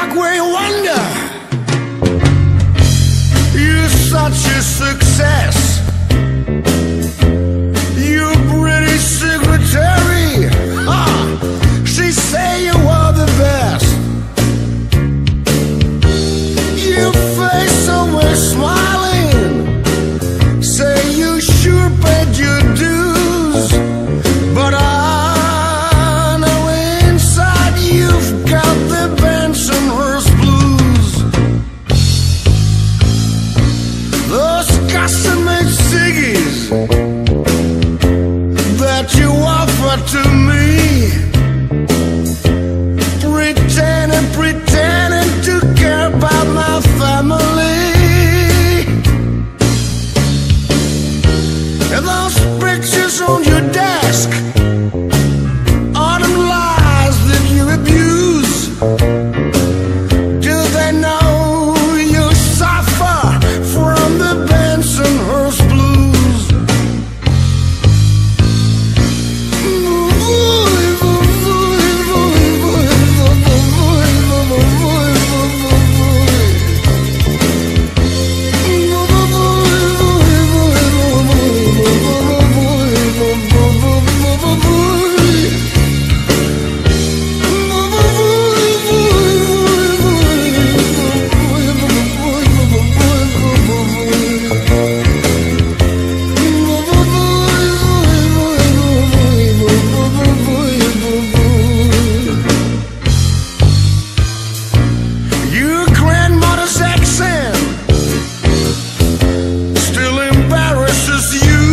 Broadway wonder. You're such a success. Your British secretary, she say you are the best. Your face always smiling, say you sure paid your dues, but I know inside you've got the Bensonhurst blues. Those custom-made ciggies that you offer to me, pretending to care about my family. And those pictures on your desk are them lies that you abuse. Do they know you suffer from the Bensonhurst blues? Your grandmother's accent still embarrasses you.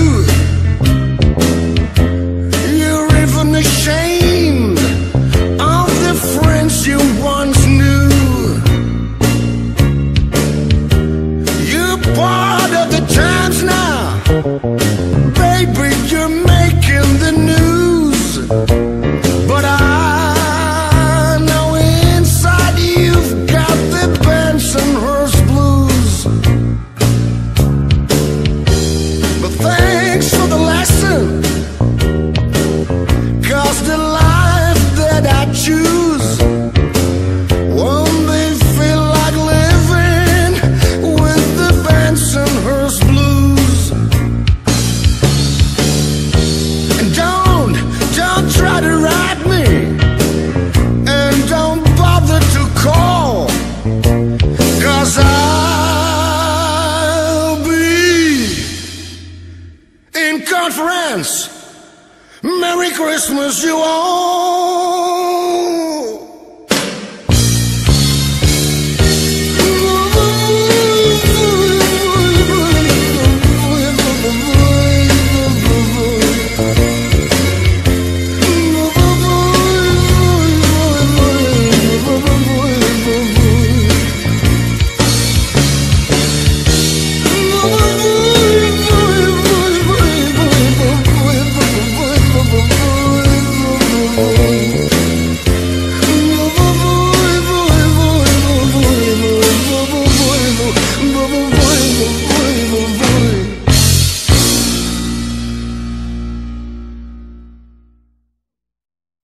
You're even ashamed of the friends you once knew. You're part of the times now, baby, you're making the news. But I know inside you've got the Bensonhurst blues. But thanks for the lesson, 'cause the life that I choose won't be feel like living with the Bensonhurst blues. And don't try to write me, and don't bother to call, 'cause I'll be in conference. Merry Christmas, you all.